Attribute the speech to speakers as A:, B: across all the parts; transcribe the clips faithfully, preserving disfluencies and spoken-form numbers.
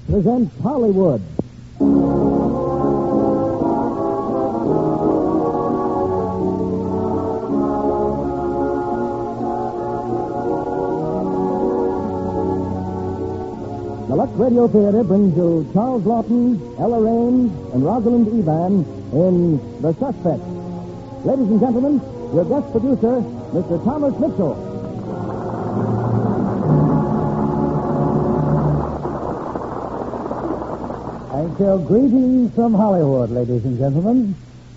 A: presents Hollywood. The Lux Radio Theater brings you Charles Lawton, Ella Raines, and Rosalind Evan in The Suspect. Ladies and gentlemen, your guest producer, Mister Thomas Mitchell. And so, greetings from Hollywood, ladies and gentlemen.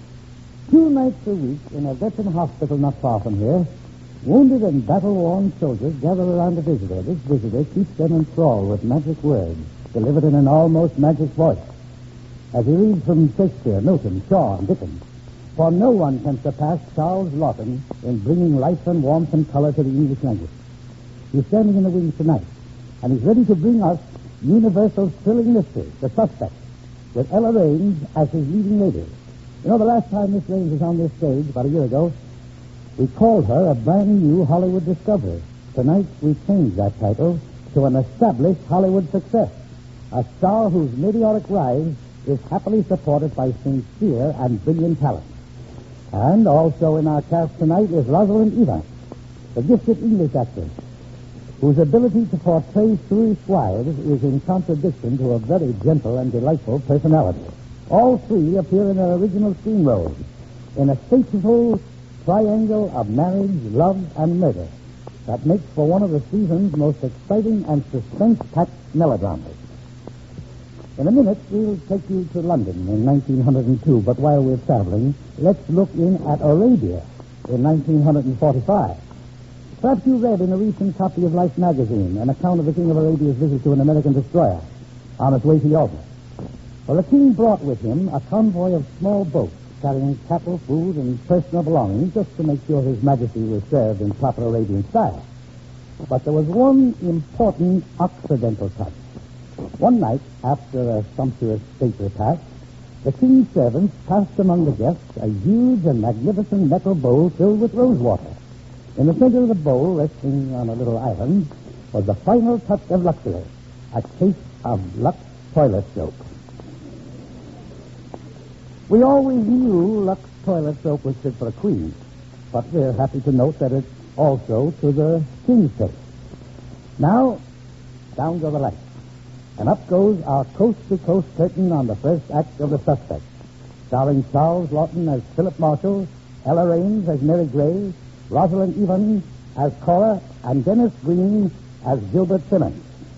A: Two nights a week in a veteran hospital not far from here, wounded and battle-worn soldiers gather around a visitor. This visitor keeps them enthralled with magic words, delivered in an almost magic voice. As he reads from Shakespeare, Milton, Shaw, and Dickens, for no one can surpass Charles Lawton in bringing life and warmth and color to the English language. He's standing in the wings tonight, and he's ready to bring us Universal's thrilling mystery, The Suspect, with Ella Raines as his leading lady. You know, the last time Miss Raines was on this stage, about a year ago, we called her a brand new Hollywood discovery. Tonight, we changed that title to an established Hollywood success, a star whose meteoric rise is happily supported by sincere and brilliant talent. And also in our cast tonight is Rosalind Evan, the gifted English actress, whose ability to portray shrewish wives is in contradiction to a very gentle and delightful personality. All three appear in their original screen roles in a fateful triangle of marriage, love, and murder that makes for one of the season's most exciting and suspense-packed melodramas. In a minute, we'll take you to London in nineteen oh two, but while we're traveling, let's look in at Arabia in nineteen forty-five. Perhaps you read in a recent copy of Life magazine an account of the King of Arabia's visit to an American destroyer on its way to Yalta. Well, the king brought with him a convoy of small boats carrying cattle, food, and personal belongings just to make sure His Majesty was served in proper Arabian style. But there was one important Occidental touch. One night, after a sumptuous state repast, the king's servants passed among the guests a huge and magnificent metal bowl filled with rose water. In the center of the bowl, resting on a little island, was the final touch of luxury, a case of Lux toilet soap. We always knew Lux toilet soap was fit for a queen, but we're happy to note that it's also to the king's taste. Now, down go the lights, and up goes our coast-to-coast curtain on the first act of The Suspect, starring Charles Lawton as Philip Marshall, Ella Raines as Mary Gray, Rosalind Evan as Cora, and Dennis Green as Gilbert Simmons.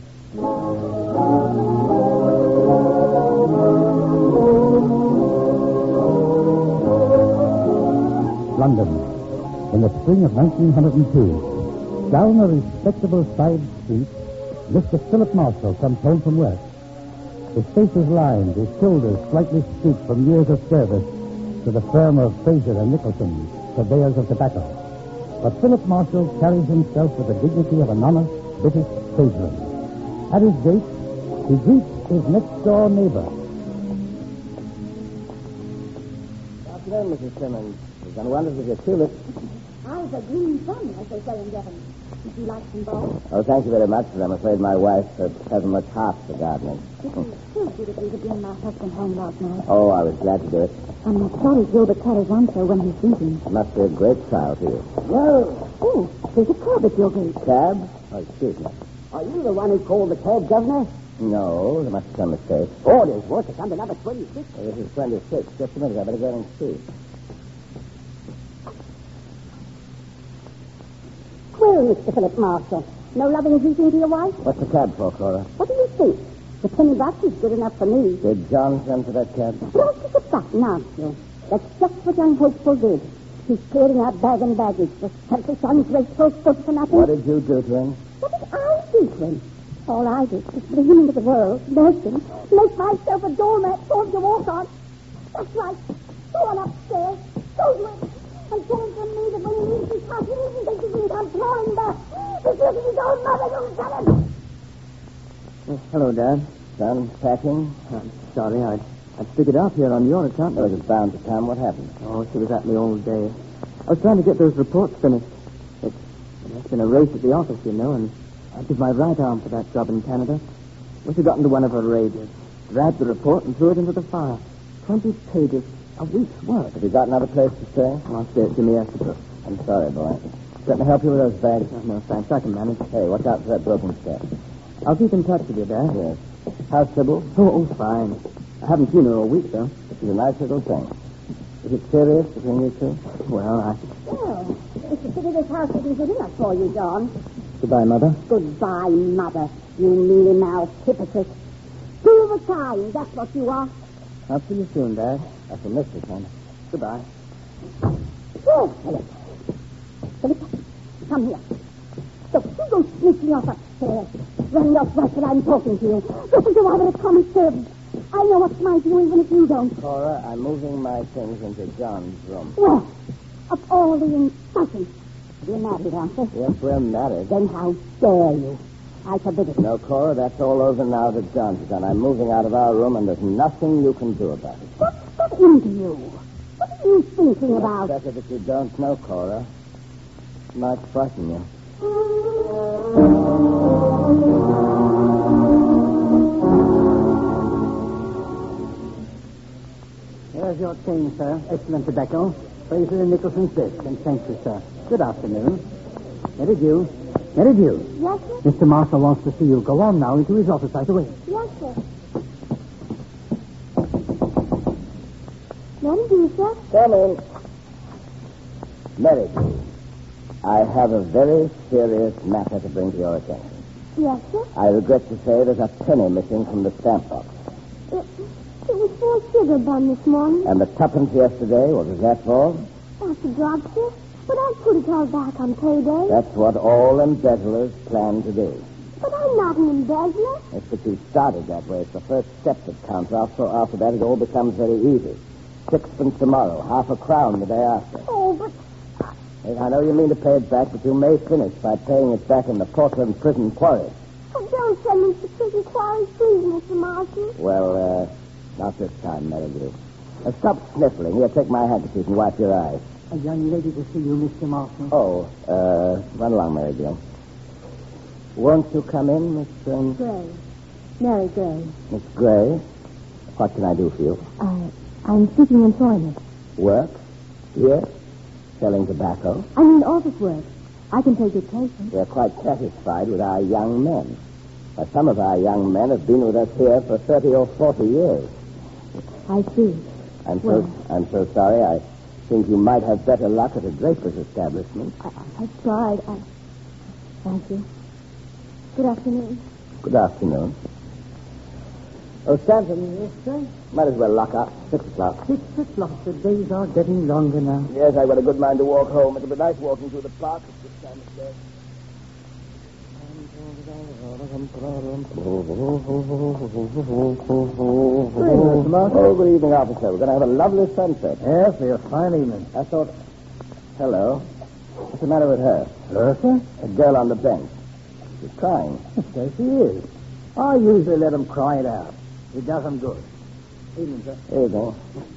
A: London, in the spring of nineteen oh two. Down a respectable side street, Mister Philip Marshall comes home from work. His face is lined, his shoulders slightly stooped from years of service to the firm of Fraser and Nicholson, purveyors of tobacco. But Philip Marshall carries himself with the dignity of an honest British tradesman. At his gate, he greets his next-door neighbor.
B: Good afternoon, Missus Simmons. We've done wonders with your tulips.
C: How's a green thumb, as they say in Devon? Would you like some both?
B: Oh, thank you very much, but I'm afraid my wife uh, hasn't much heart for gardening.
C: It was so good of you to bring my husband home last night.
B: Oh, I was glad to do it.
C: I'm sorry Gilbert carries on so when he's sleeping.
B: It must be a great trial to you.
C: No. Oh, there's a cab at your gate.
B: Cab? Oh, excuse me.
D: Are you the one who called the cab, Governor?
B: No, there must be some mistake.
D: Orders, what? To come to number twenty-six?
B: Oh, this is twenty-six. Just a minute, I better go and see.
C: Well, Mister Philip Marshall, no loving greeting to your wife?
B: What's the cab for, Cora?
C: What do you think? The penny bucks is good enough for me.
B: Did John send for that cab?
C: Press the button, aren't you? That's just what young Hopeful did. He's clearing out bag and baggage. The selfish, ungrateful, good for nothing.
B: What did you do to him?
C: What did I do to him? All I did was bring him into the world, nurse him, make myself a doormat for him to walk on. That's right. Go on upstairs. Go to him. And tell him from me that when he leaves his house, he isn't that you can come clawing back. He's looking his own mother. Don't tell him.
B: Oh, hello, Dad. Done packing?
D: I'm sorry. I'd, I'd figured out here on your account.
B: I was bound to come. What happened?
D: Oh, she was at me all day. I was trying to get those reports finished. It's, it's been a race at the office, you know, and I'd give my right arm for that job in Canada. Must have gotten to one of her rages. Grabbed the report and threw it into the fire. Twenty pages. A week's work.
B: Have you got another place to stay?
D: I'll stay at Jimmy Estabrook.
B: I'm sorry, boy. Let me help you with those bags.
D: Oh, no, thanks. I can manage.
B: Hey, watch out for that broken step.
D: I'll keep in touch with you, Dad.
B: Yes. How's Sybil?
D: Oh, oh, fine. I haven't seen her all week, though.
B: She's a nice little thing. Is it serious between you two?
D: Well, I...
C: Well, it's the pity this house isn't good enough for you, John.
D: Goodbye, Mother.
C: Goodbye, Mother. You mealy-mouthed hypocrite. Two of a kind, that's what you are.
D: I'll see you soon, Dad.
B: I shall miss you, son.
D: Goodbye.
C: Oh, Philip. Philip, come here. Don't you go sneaking off upstairs, running off right when I'm talking to you. Just as though I were a common servant. I know what's mine to do even if you don't.
B: Cora, I'm moving my things into John's room.
C: Well, of all the insulting. You're married, aren't you?
B: Yes, we're married.
C: Then how dare you? I forbid it.
B: No, Cora, that's all over now that John's done. I'm moving out of our room, and there's nothing you can do about it.
C: What's that into you? What are you thinking about?
B: Better that you don't know, Cora. It might frighten you.
A: Here's your change, sir. Excellent tobacco. Fraser and Nicholson's desk, and thank you, sir. Good afternoon. Mary Dew. Mary Dew.
C: Yes, sir?
A: Mister Marshall wants to see you. Go on now into his office right away.
C: Yes, sir. Mary Dew, sir?
B: Come in. Mary Dew, I have a very serious matter to bring to your attention.
C: Yes, sir?
B: I regret to say there's a penny missing from the stamp box.
C: It, it was for a sugar bun this morning.
B: And the tuppence yesterday, what was that for?
C: That's a drop, sir. But I put it all back on payday.
B: That's what all embezzlers plan to do.
C: But I'm not an embezzler.
B: Yes, but you started that way. It's the first step that counts. After, after that, it all becomes very easy. Sixpence tomorrow, half a crown the day after.
C: Oh, but...
B: Hey, I know you mean to pay it back, but you may finish by paying it back in the Portland prison quarry.
C: Oh, don't send me to prison quarry, please, Mister Marshall.
B: Well, uh, not this time, Mary Dew. Uh, stop sniffling. Here, take my handkerchief and wipe your eyes.
A: A young lady to see you, Mister Marshall.
B: Oh, uh, run along, Mary Dew. Won't you come in, Miss, um,
C: Gray. Mary Gray.
B: Miss Gray? What can I do for you?
C: I, I'm seeking employment.
B: Work? Here? Selling tobacco?
C: I mean office work. I can take good patients.
B: We're quite satisfied with our young men. But some of our young men have been with us here for thirty or forty years.
C: I see.
B: I'm so,
C: Well-
B: I'm so sorry. I think you might have better luck at a draper's establishment.
C: I, I tried. I... Thank you. Good afternoon.
B: Good afternoon. Oh, Stanton.
A: Yes, sir.
B: Might as well lock up. Six o'clock.
A: Six o'clock. The days are getting longer now.
B: Yes, I've got a good mind to walk home. It'll be nice walking through the park at this time of day. Oh, good evening, officer. We're going to have a lovely sunset.
A: Yes, a fine evening.
B: I thought... Hello. What's the matter with her?
A: Her, sir?
B: A girl on the bench. She's crying.
A: There she is. I usually let them cry it out. It does them good. Evening, sir.
B: Evening.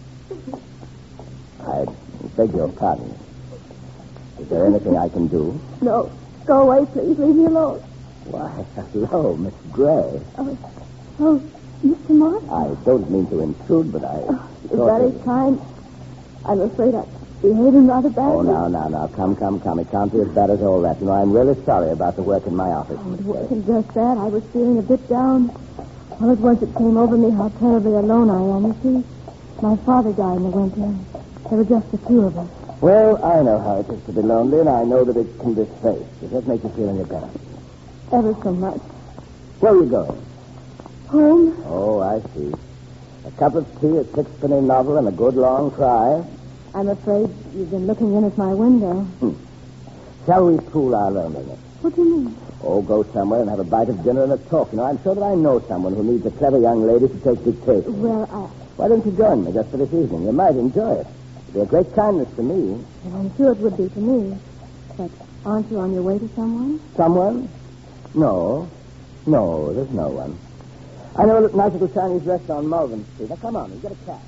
B: I beg your pardon. Is there anything I can do?
C: No. Go away, please. Leave me alone.
B: Why, hello, Miss Gray.
C: Oh, oh Mister Marshall.
B: I don't mean to intrude, but I...
C: You're very kind. I'm afraid I'm behaving rather badly.
B: Oh, now, now, now. Come, come, come. It can't be as bad as all that. You know, I'm really sorry about the work in my office.
C: Oh, it wasn't just that. I was feeling a bit down. All at once it came over me how terribly alone I am. You see, my father died in the winter. And there were just the two of us.
B: Well, I know how it is to be lonely, and I know that it can be faced. Does that make you feel any better?
C: Ever so much.
B: Where are you going?
C: Home?
B: Oh, I see. A cup of tea, a sixpenny novel, and a good long cry.
C: I'm afraid you've been looking in at my window.
B: Hmm. Shall we pool our loneliness?
C: What do you mean?
B: Oh, go somewhere and have a bite of dinner and a talk. You know, I'm sure that I know someone who needs a clever young lady to take dictation.
C: Well, I...
B: Why don't you join me just for this evening? You might enjoy it. It'd be a great kindness to me.
C: Well, I'm sure it would be to me. But aren't you on your way to someone?
B: Someone? No. No, there's no one. I know a nice little Chinese restaurant on Malvern Street. Now, come on, you get a cab.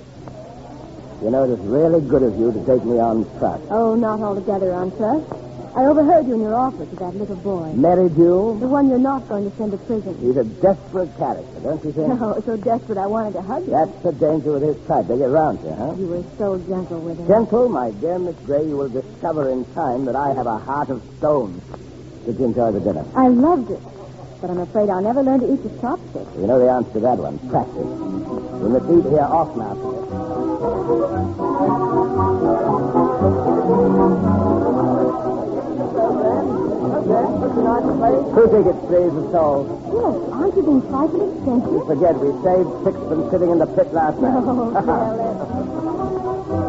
B: You know, it is really good of you to take me on trust.
C: Oh, not altogether on trust. I overheard you in your office with that little boy.
B: Married you?
C: The one you're not going to send to prison.
B: He's a desperate character, don't you think?
C: No, so desperate I wanted to hug you.
B: That's the danger with his type. They get round you, huh?
C: You were so gentle with him.
B: Gentle, my dear Miss Gray, you will discover in time that I have a heart of stone. Did you enjoy the dinner?
C: I loved it. But I'm afraid I'll never learn to eat with chopsticks.
B: You know the answer to that one. Practice. We must eat here off now. Two tickets, please, and sold.
C: Yes, aren't you being trifling expensive?
B: Forget, we saved sixpence sitting in the pit last night.
C: Oh, well,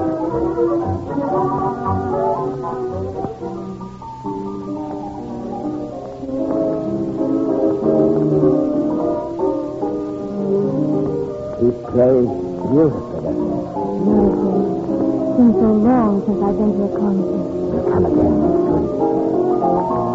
B: He plays beautifully, doesn't he?
C: beautiful. It's been so long since I've been to a concert.
B: We'll come again next week.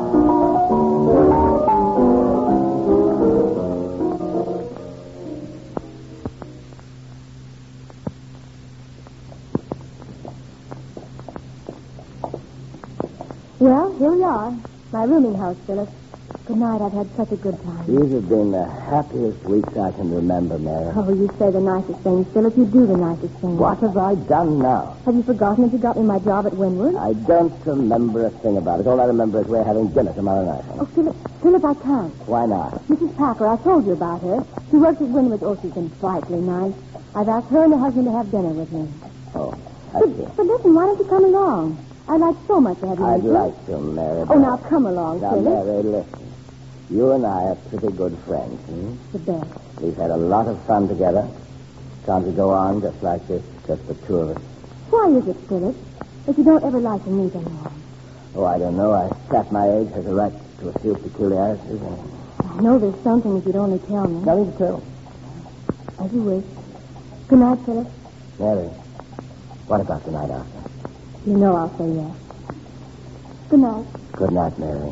C: Well, here we are. My rooming house, Philip. Good night. I've had such a good time.
B: These have been the happiest weeks I can remember, Mary.
C: Oh, you say the nicest things, Philip. You do the nicest things.
B: What have I done now?
C: Have you forgotten that you got me my job at Wynwood?
B: I don't remember a thing about it. All I remember is we're having dinner tomorrow night.
C: Oh, Philip, Philip, I can't.
B: Why not?
C: Missus Packer, I told you about her. She works at Wynwood. Oh, she's been frightfully nice. I've asked her and her husband to have dinner with me.
B: Oh, I see.
C: But, but listen, why don't you come along? I'd like so much to have you
B: I'd
C: with me.
B: like to, Mary.
C: Oh, now come along,
B: Now,
C: Philip.
B: Mary, listen. You and I are pretty good friends, hmm?
C: The best.
B: We've had a lot of fun together. Can't we go on just like this, just the two of us?
C: Why is it, Philip, that you don't ever like to meet anyone?
B: Oh, I don't know. I at my age has a right to a few peculiarities. And...
C: I know there's something if you'd only tell me.
B: Nothing to tell.
C: As you wish. Good night, Philip.
B: Mary, what about the night after?
C: You know I'll say yes. Good night.
B: Good night, Mary.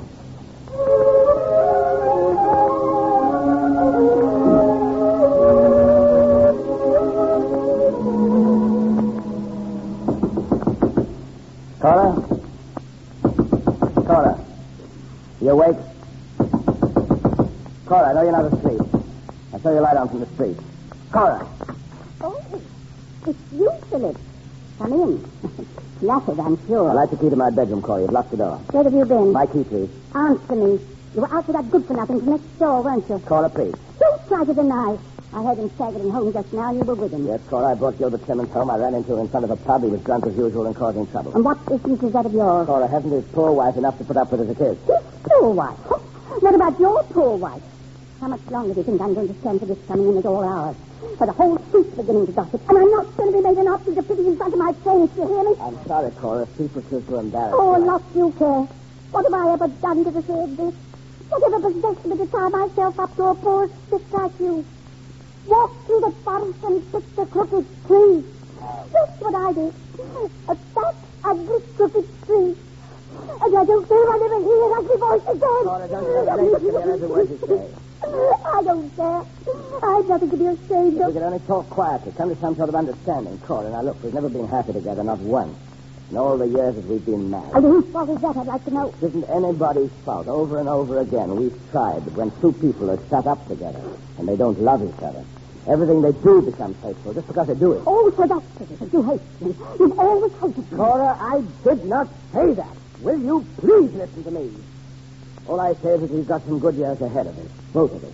B: Cora? Cora? You awake? Cora, I know you're not asleep. I saw you lie down from the street. Cora!
C: Oh, it's you, Philip. Come in. Flattered, I'm sure.
B: I'd like the key to my bedroom, Cora. You've locked the door.
C: Where have you been?
B: My key, please.
C: Answer me. You were out for that good-for-nothing from next door, weren't you?
B: Cora, please.
C: Don't try to deny. I heard him staggering home just now, and you were with him.
B: Yes, Cora, I brought Gilbert Simmons home. I ran into him in front of a pub. He was drunk as usual and causing trouble.
C: And what business is that of yours?
B: Cora, hasn't his poor wife enough to put up with as it is?
C: His poor wife? What about your poor wife? How much longer do you think I'm going to stand for this coming in at all hours? For the whole street's beginning to gossip, and I'm not going to be made an object of pity in front of my face, you hear me?
B: I'm sorry, Cora. If people feel so embarrassed.
C: Oh, a lot you care. What have I ever done to deserve this? Whatever possessed me to tie myself up to a poor stick like you? Walk through the forest and pick the crooked tree. That's what I did. A fat, ugly, crooked tree. And I don't care if I never hear your ugly voice again.
B: Cora, don't you make me every word you say.
C: I don't care. I've nothing to be ashamed
B: If we
C: of.
B: could only talk quietly, come to some sort of understanding, Cora. Now, look, we've never been happy together, not once. In all the years that we've been married.
C: And whose fault is that, I'd like to know?
B: It isn't anybody's fault. Over and over again, we've tried. But when two people are shut up together and they don't love each other, everything they do becomes hateful just because they do it.
C: Oh, so that's it. You hate me. You've always hated me.
B: Cora, I did not say that. Will you please listen to me? All I say is that we've got some good years ahead of us, both of us.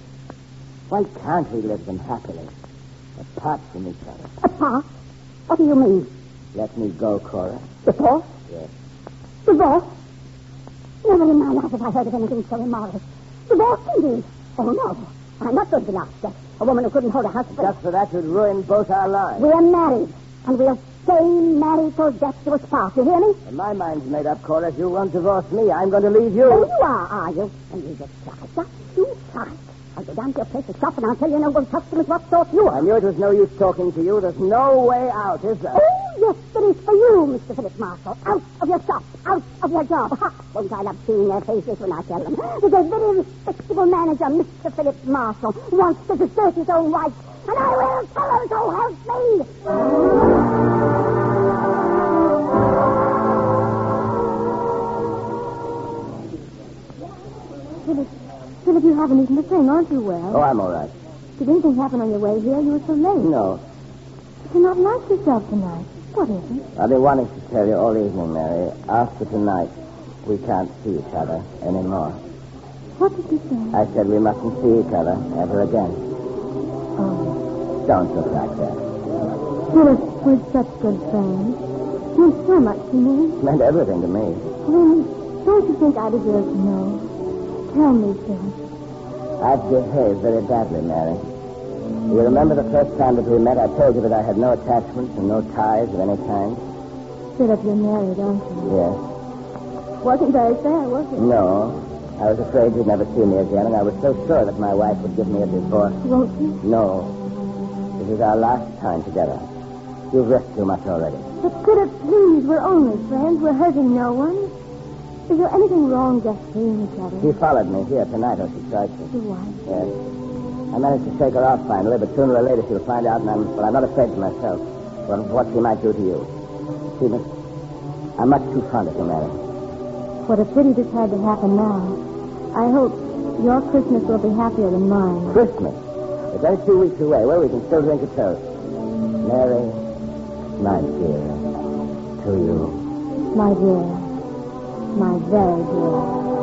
B: Why can't we live them happily, apart from each other?
C: Apart? What do you mean?
B: Let me go, Cora.
C: Divorce?
B: Yes.
C: Divorce? Never in my life have I heard of anything so immoral. Divorce, indeed. Oh, no. I'm not going to be laughed at. A woman who couldn't hold a husband.
B: Just for that, you'd ruin both our lives.
C: We are married, and we'll stay married till death do us part. You hear me?
B: And my mind's made up, Cora. If you won't divorce me, I'm going to leave you.
C: Oh, you are, are you? And you just try. Just you try. I'll go down to your place to shop, and I'll tell you no good customers what sort you
B: I
C: are.
B: knew it was no use talking to you. There's no way out, is there?
C: Oh, yes, there is for you, Mister Philip Marshall. Out of your shop, out of your job. Ha! Won't I love seeing their faces when I tell them? There's a very respectable manager, Mister Philip Marshall, wants to desert his own wife, and I will tell him so help me. Philip, Philip, you haven't eaten a thing. Aren't you well?
B: Oh, I'm all right.
C: Did anything happen on your way here? You were so late.
B: No.
C: You're not like yourself tonight. What is it?
B: I've been wanting to tell you all evening, Mary. After tonight, we can't see each other anymore.
C: What did you say?
B: I said we mustn't see each other ever again.
C: Oh.
B: Don't look like that.
C: Philip, we're such good friends. You mean so much to me.
B: It meant everything to me.
C: Then, don't you think I deserve to know? Tell me, Philip.
B: I've behaved very badly, Mary. You remember the first time that we met, I told you that I had no attachments and no ties of any kind?
C: Philip, you're married, aren't you?
B: Yes.
C: Wasn't very fair, was it?
B: No. I was afraid you'd never see me again, and I was so sure that my wife would give me a divorce.
C: Won't you?
B: No. This is our last time together. You've risked too much already.
C: But Philip, please, we're only friends. We're hurting no one. Is there anything wrong just seeing each other?
B: She followed me here tonight, or she tried to.
C: Your wife?
B: Yes. I managed to shake her off finally, but sooner or later she'll find out, and I'm, well, I'm not afraid for myself. Well, what she might do to you. Stephen, I'm much too fond of you, Mary.
C: What a pity this had to happen now. I hope your Christmas will be happier than mine.
B: Christmas? It's only two weeks away. Well, we can still drink a toast. Mary, my dear, to you.
C: My dear. My very dear.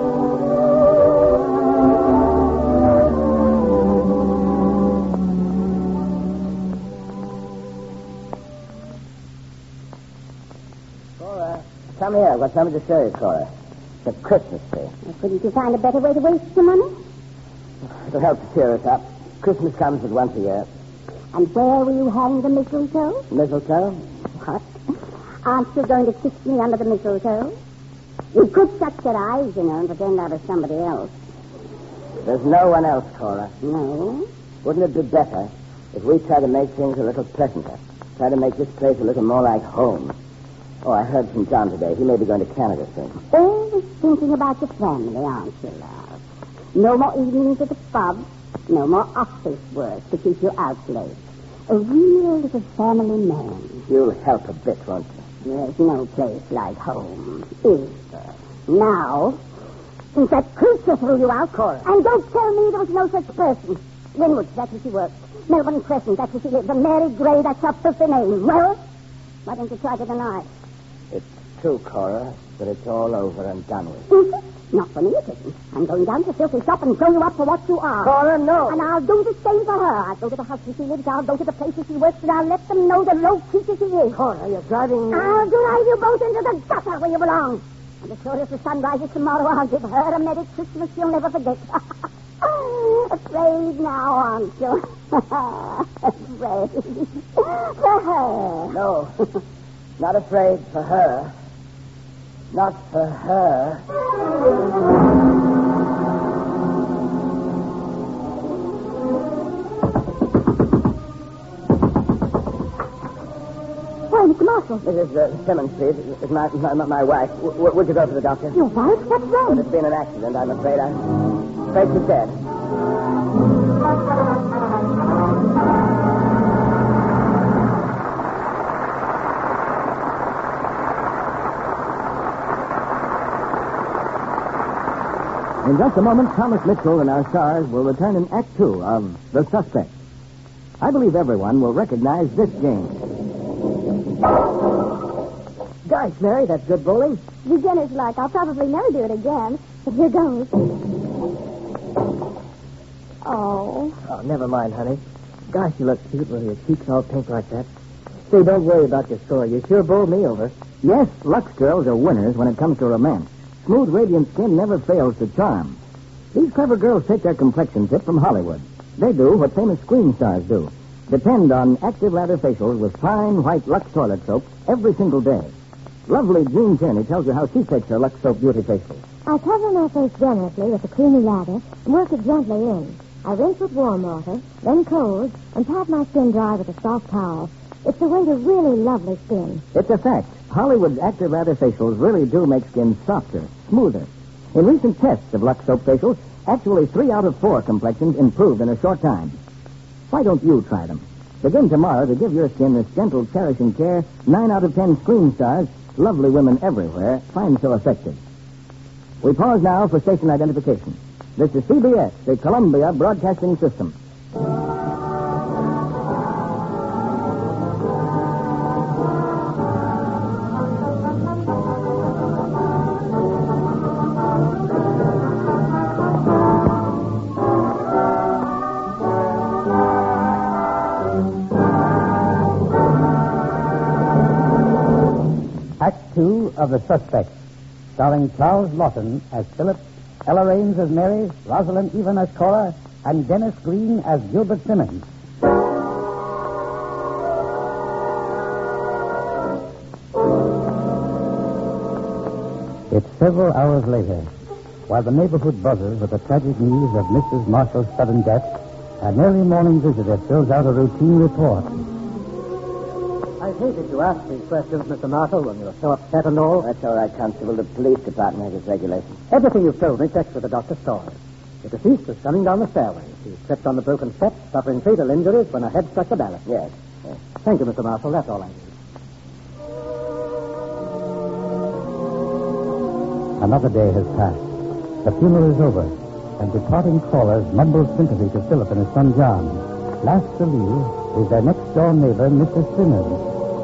B: Cora, come here. I've got something to show you, Cora. It's a Christmas tree.
C: Well, couldn't you find a better way to waste your money?
B: It'll help to cheer us up. Christmas comes but once a year.
C: And where will you hang the mistletoe?
B: Mistletoe?
C: What? Aren't you going to kiss me under the mistletoe? You could shut your eyes, you know, and pretend I was somebody else.
B: There's no one else, Cora.
C: No?
B: Wouldn't it be better if we try to make things a little pleasanter? Try to make this place a little more like home. Oh, I heard from John today. He may be going to Canada soon.
C: Always thinking about your family, aren't you, love? No more evenings at the pub. No more office work to keep you out late. A real little family man.
B: You'll help a bit, won't you?
C: There's no place like home, is there? Now, since that creature threw you out, Cora. And don't tell me there was no such person. Linwood, that's where she works. Melbourne Crescent, that's where she lives. And Mary Gray, that's her filthy name. Well, why don't you try to deny it?
B: It's true, Cora, but it's all over and done with.
C: Is it? Not for me, it isn't. I'm going down to the filthy shop and throw you up for what you are.
B: Cora, no.
C: And I'll do the same for her. I'll go to the house where she lives. I'll go to the places she works, and I'll let them know the low creature she is.
B: Cora, you're driving me.
C: I'll drive you both into the gutter where you belong. And as sure as the sun rises tomorrow, I'll give her a Merry Christmas she'll never forget. Afraid now, aren't you? Afraid. For her.
B: No, not afraid for her. Not for her.
C: Why, Mister Marshall.
B: This is uh, Simmons, please. It's my, my, my wife. W- w- would you go to the doctor?
C: Your wife? What's wrong?
B: Well, it's been an accident, I'm afraid. I'm afraid she's dead.
A: In just a moment, Thomas Mitchell and our stars will return in Act Two of The Suspect. I believe everyone will recognize this game.
B: Gosh, Mary, that's good bowling.
C: Beginner's luck. I'll probably never do it again. But here goes. Oh.
B: Oh, never mind, honey. Gosh, you look cute with your cheeks all pink like that. Say, don't worry about your score. You sure bowled me over.
A: Yes, Lux girls are winners when it comes to romance. Smooth, radiant skin never fails to charm. These clever girls take their complexion tip from Hollywood. They do what famous screen stars do. Depend on active lather facials with fine white Lux toilet soap every single day. Lovely Jean Tierney tells you how she takes her Lux soap beauty facial.
C: I cover my face generously with a creamy lather and work it gently in. I rinse with warm water, then cold, and pat my skin dry with a soft towel. It's the way to really lovely skin.
A: It's a fact. Hollywood's active lather facials really do make skin softer, smoother. In recent tests of Lux soap facials, actually three out of four complexions improved in a short time. Why don't you try them? Begin tomorrow to give your skin this gentle, cherishing care nine out of ten screen stars, lovely women everywhere, find so effective. We pause now for station identification.
B: This is C B S, the Columbia Broadcasting System.
A: Act two of The Suspect, starring Charles Lawton as Philip, Ella Raines as Mary, Rosalind Even as Cora, and Dennis Green as Gilbert Simmons. It's several hours later, while the neighborhood buzzes with the tragic news of Missus Marshall's sudden death, an early morning visitor fills out a routine report.
E: I hated to ask these questions, Mister Marshall, when you're so upset and all.
B: That's all right, Constable. The police department has its regulations.
E: Everything you've told me checks with the doctor's story. The deceased was coming down the stairway. She tripped on the broken steps, suffering fatal injuries when her head struck the ballast.
B: Yes. yes.
E: Thank you, Mister Marshall. That's all I need.
A: Another day has passed. The funeral is over, and departing callers mumble sympathy to Philip and his son John. Last to leave is their next-door neighbor, Mister Simmons.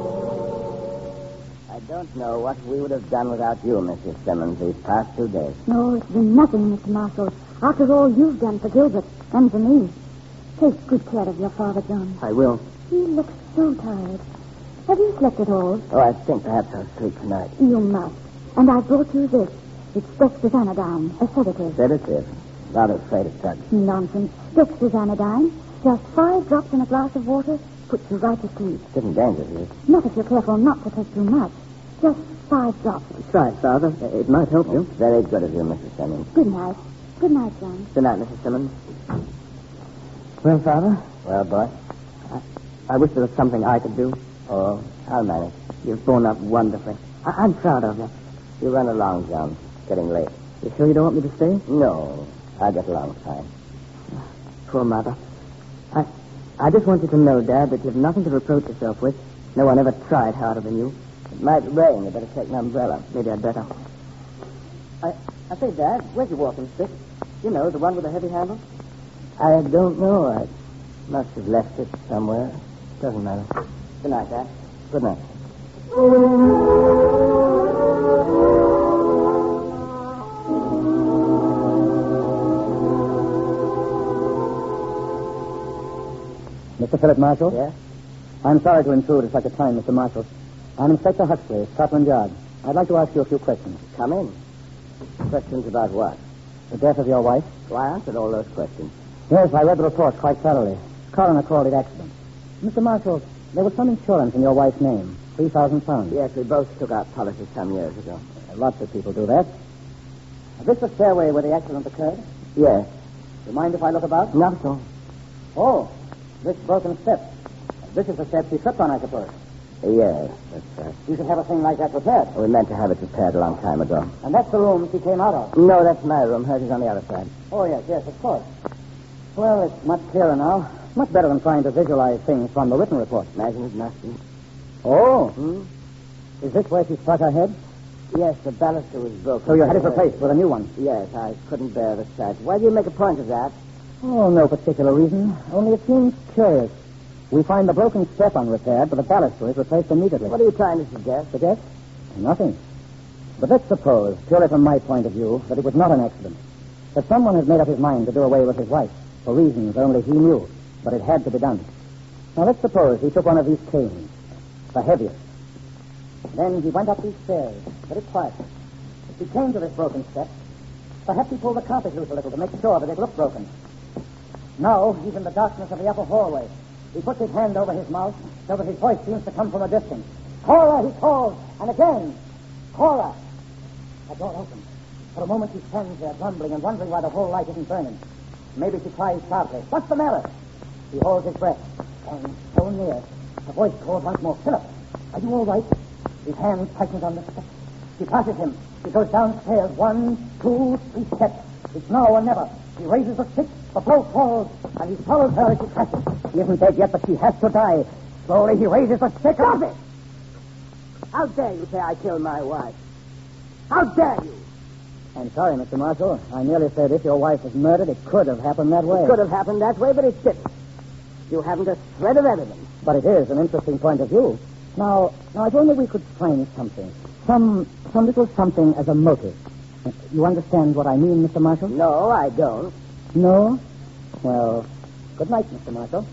B: I don't know what we would have done without you, Missus Simmons, these past two days.
C: No, it's been nothing, Mister Marshall. After all you've done for Gilbert and for me. Take good care of your father, John.
E: I will.
C: He looks so tired. Have you slept at all?
B: Oh, I think perhaps I'll sleep tonight.
C: You must. And I brought you this. It's dexazanidine, a sedative.
B: Sedative? Not afraid of drugs.
C: Nonsense. Dexazanidine. Just five drops in a glass of water puts you right to sleep.
B: It isn't dangerous, is it?
C: Not if you're careful not to take too much. Just five drops.
E: Try it, Father. It might help you.
B: Very good of you, Missus Simmons.
C: Good night. Good night, John.
E: Good night, Missus Simmons. Well, Father,
B: Well, boy?
E: I, I wish there was something I could do.
B: Oh, I'll manage.
E: You've borne up wonderfully. I, I'm proud of you.
B: You run along, John. It's getting late.
E: You sure you don't want me to stay?
B: No, I'll get along fine.
E: Poor Mother. I, I just want you to know, Dad, that you've nothing to reproach yourself with. No one ever tried harder than you.
B: It might rain. You better take an umbrella.
E: Maybe I'd better. I, I say, Dad, where's your walking stick? You know, the one with the heavy handle?
B: I don't know. I must have left it somewhere. Doesn't matter.
E: Good night, Dad.
B: Good night.
A: Mister Philip Marshall?
B: Yes?
A: I'm sorry to intrude at such a time, Mister Marshall. I'm Inspector Huxley, Scotland Yard. I'd like to ask you a few questions.
B: Come in. Questions about what?
A: The death of your wife?
B: Well, I answered all those questions.
A: Yes, I read the report quite thoroughly. Coroner called it accident. Mister Marshall, there was some insurance in your wife's name. Three thousand pounds.
B: Yes, we both took out policies some years ago.
A: Lots of people do that. Is this the stairway where the accident occurred?
B: Yes.
A: You mind if I look about?
B: Not at all.
A: Oh, this broken step. This is the step she tripped on, I suppose.
B: Yes, that's right.
A: You should have a thing like that repaired.
B: We meant to have it repaired a long time ago.
A: And that's the room she came out of.
B: No, that's my room. Hers is on the other side.
A: Oh, yes, yes, of course. Well, it's much clearer now. Much better than trying to visualize things from the written report.
B: Imagine it must be.
A: Oh.
B: Hmm?
A: Is this where she struck her head?
B: Yes, the baluster was broken.
A: So you had it replaced with a new one?
B: Yes, I couldn't bear the sight. Why do you make a point of that?
A: Oh, no particular reason. Only it seems curious. We find the broken step unrepaired, but the baluster is replaced immediately.
B: What are you trying to suggest?
A: Suggest? Nothing. But let's suppose, purely from my point of view, that it was not an accident. That someone had made up his mind to do away with his wife, for reasons only he knew, but it had to be done. Now, let's suppose he took one of these canes, the heaviest. Then he went up these stairs, very quietly. He came to this broken step. Perhaps he pulled the carpet loose a little to make sure that it looked broken. Now, he's in the darkness of the upper hallway. He puts his hand over his mouth so that his voice seems to come from a distance. Cora, he calls, and again, Cora. The door opens. For a moment she stands there, grumbling and wondering why the whole light isn't burning. Maybe she cries sharply, "What's the matter?" He holds his breath, and so near. The voice calls once more, "Philip, are you all right?" His hand tightens on the step. She passes him. She goes downstairs, one, two, three steps. It's now or never. He raises the stick, the blow falls, and he follows her as she crashes. She isn't dead yet, but she has to die. Slowly he raises the stick.
B: Stop it! How dare you say I killed my wife? How dare you?
A: I'm sorry, Mister Marshall. I merely said if your wife was murdered, it could have happened that way.
B: It could have happened that way, but it didn't. You haven't a shred of evidence.
A: But it is an interesting point of view. Now, now, if only we could find something. Some, some little something as a motive. You understand what I mean, Mister Marshall?
B: No, I don't.
A: No? Well, good night, Mister Marshall.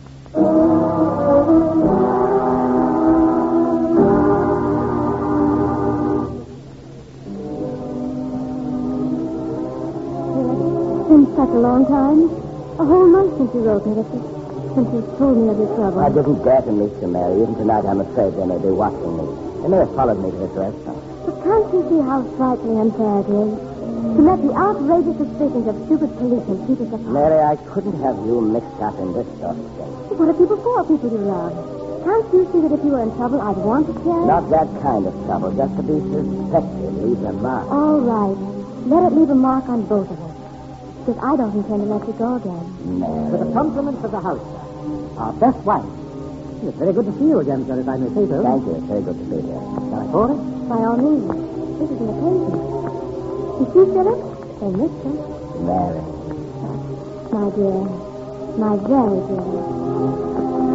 C: It's been such a long time. A whole month since you wrote me, Richard. Since you told me of your trouble.
B: I didn't dare to meet you, Mary. Even tonight, I'm afraid they may be watching me. They may have followed me to this restaurant.
C: But can't you see how frightfully unfair it is? To let the outrageous suspicions of stupid policemen keep us apart.
B: Mary, I couldn't have you mixed up in this sort of thing.
C: But what are people for, people you love? Can't you see that if you were in trouble, I'd want to care?
B: Not that kind of trouble. Just to be suspected. Leave a mark.
C: All right. Let it leave a mark on both of us. Because I don't intend to let you go again.
B: Mary.
A: With the compliments of the house, sir. Our best wife. It's very good to see you again, sir, if I may say so.
B: Thank you. It's very good to be here.
A: Shall I call it?
C: By all means. This is an occasion. You see, Philip? They missed her.
B: Mary.
C: My dear. My very dear.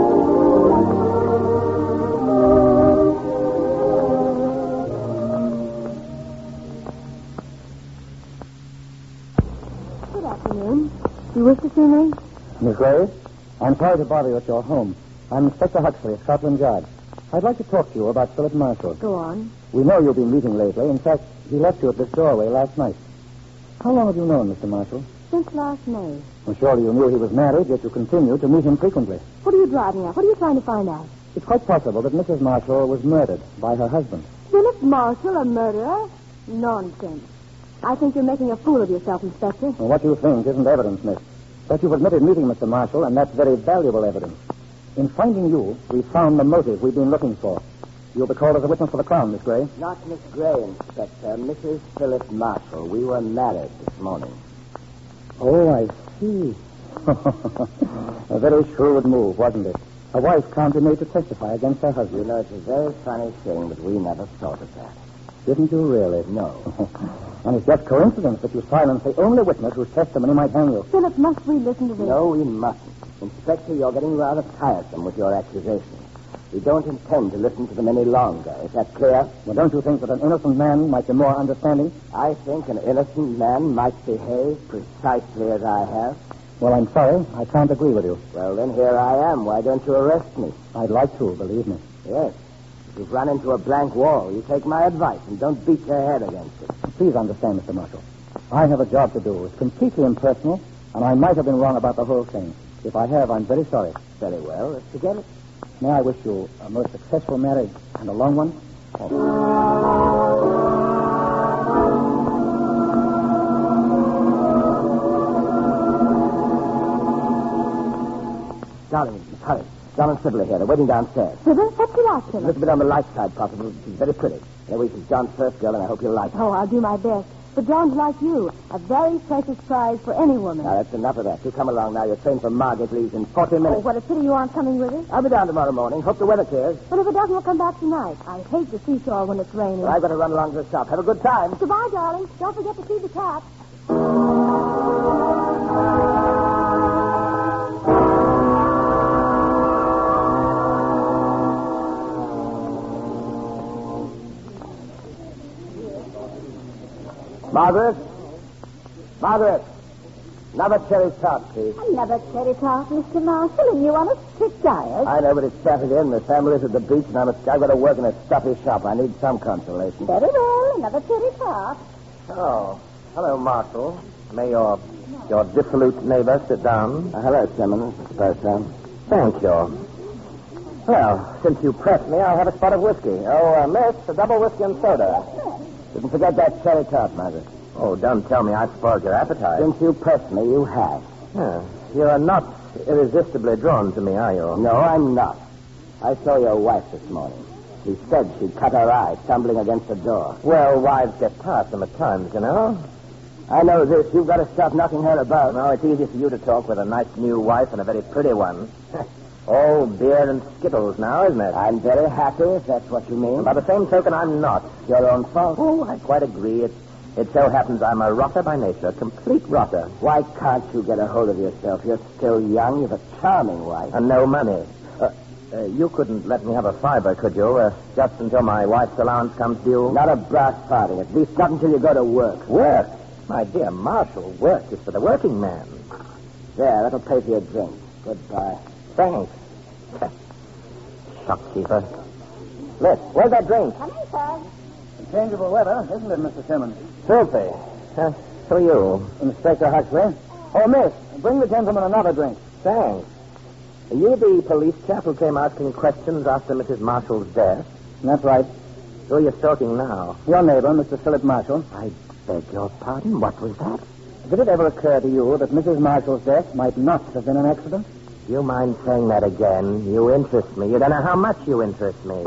C: Good afternoon. Do you wish to see me?
A: Miss Gray, I'm sorry to bother you at your home. I'm Inspector Huxley of Scotland Yard. I'd like to talk to you about Philip Marshall.
C: Go on.
A: We know you've been meeting lately. In fact, he left you at this doorway last night. How long have you known Mister Marshall?
C: Since last May.
A: Well, surely you knew he was married, yet you continue to meet him frequently.
C: What are you driving at? What are you trying to find out?
A: It's quite possible that Missus Marshall was murdered by her husband.
C: Philip Marshall, a murderer? Nonsense. I think you're making a fool of yourself, Inspector.
A: Well, what you think isn't evidence, miss. But you've admitted meeting Mister Marshall, and that's very valuable evidence. In finding you, we found the motive we've been looking for. You'll be called as a witness for the Crown, Miss Gray.
B: Not Miss Gray, Inspector. Missus Philip Marshall. We were married this morning.
A: Oh, I see. A very shrewd move, wasn't it? A wife can't be made to testify against her husband.
B: You know, it's a very funny thing, but we never thought of that.
A: Didn't you really?
B: No.
A: And it's just coincidence that you silenced the only witness whose testimony might hang you.
C: Philip, must we listen to this?
B: No, we mustn't. Inspector, you're getting rather tiresome with your accusations. We don't intend to listen to them any longer. Is that clear?
A: Well, don't you think that an innocent man might be more understanding?
B: I think an innocent man might behave precisely as I have.
A: Well, I'm sorry. I can't agree with you.
B: Well, then here I am. Why don't you arrest me?
A: I'd like to, believe me.
B: Yes. If you've run into a blank wall, you take my advice and don't beat your head against it.
A: Please understand, Mister Marshall. I have a job to do. It's completely impersonal, and I might have been wrong about the whole thing. If I have, I'm very sorry.
B: Very well. Let's begin it.
A: May I wish you a most successful marriage and a long one?
B: Darling, hurry. John and Sybil are here. They're waiting downstairs.
C: Sybil, what's your last,
B: A
C: Sybil?
B: little bit on the light side, possible. She's very pretty. Anyway, she's John's first girl, and I hope you'll like her.
C: Oh, I'll do my best. But John's like you, a very precious prize for any woman.
B: Now, that's enough of that. You come along now. Your train for Margate leaves in forty
C: Oh,
B: minutes.
C: what a pity you aren't coming with us.
B: I'll be down tomorrow morning. Hope the weather clears.
C: But if it doesn't, we'll come back tonight. I hate the seashore when it's raining.
B: Well, I've got to run along to the shop. Have a good time.
C: Goodbye, darling. Don't forget to feed the cat.
B: Margaret? Margaret? Another cherry tart, please.
C: Another cherry tart, Mister Marshall, and you on a strict diet.
B: I know, but it's Saturday and the family's at the beach, and I'm a, I've got to work in a stuffy shop. I need some consolation.
C: Very well, another cherry tart.
D: Oh, hello, Marshall. May your your dissolute neighbor sit down?
B: Uh, hello, Simmons. I suppose so.
D: Thank you. Well, since you pressed me, I'll have a spot of whiskey. Oh, uh, miss, a double whiskey and soda.
B: Didn't forget that cherry tart, Margaret.
D: Oh, don't tell me I spoiled your appetite.
B: Since you pressed me, you have.
D: Yeah. You're not irresistibly drawn to me, are you?
B: No, I'm not. I saw your wife this morning. She said she cut her eye stumbling against the door.
D: Well, wives get tiresome at times, you know.
B: I know this. You've got to stop knocking her about.
D: No, it's easy for you to talk with a nice new wife and a very pretty one. All beer and skittles now, isn't it?
B: I'm very happy, if that's what you mean.
D: By the same token, I'm not.
B: Your own fault.
D: Oh, I quite agree. It's It so happens I'm a rotter by nature, a complete rotter.
B: Why can't you get a hold of yourself? You're still young. You've a charming wife.
D: And no money. Uh, uh, you couldn't let me have a fiver, could you? Uh, just until my wife's allowance comes due?
B: Not a brass farthing. At least not until you go to work.
D: Work? My dear Marshal, work is for the working man.
B: There, that'll pay for your drink. Goodbye.
D: Thanks. Shopkeeper. Liz, where's that drink?
C: Come in, sir.
A: Changeable weather, isn't it, Mister Simmons?
D: Filthy. Uh, who are you?
A: Inspector Huxley. Oh, miss, bring the gentleman another drink.
D: Thanks. Are you the police chap who came asking questions after Missus Marshall's death?
A: That's right.
D: Who are you stalking now?
A: Your neighbor, Mister Philip Marshall.
D: I beg your pardon? What was that?
A: Did it ever occur to you that Missus Marshall's death might not have been an accident?
D: Do you mind saying that again? You interest me. You don't know how much you interest me.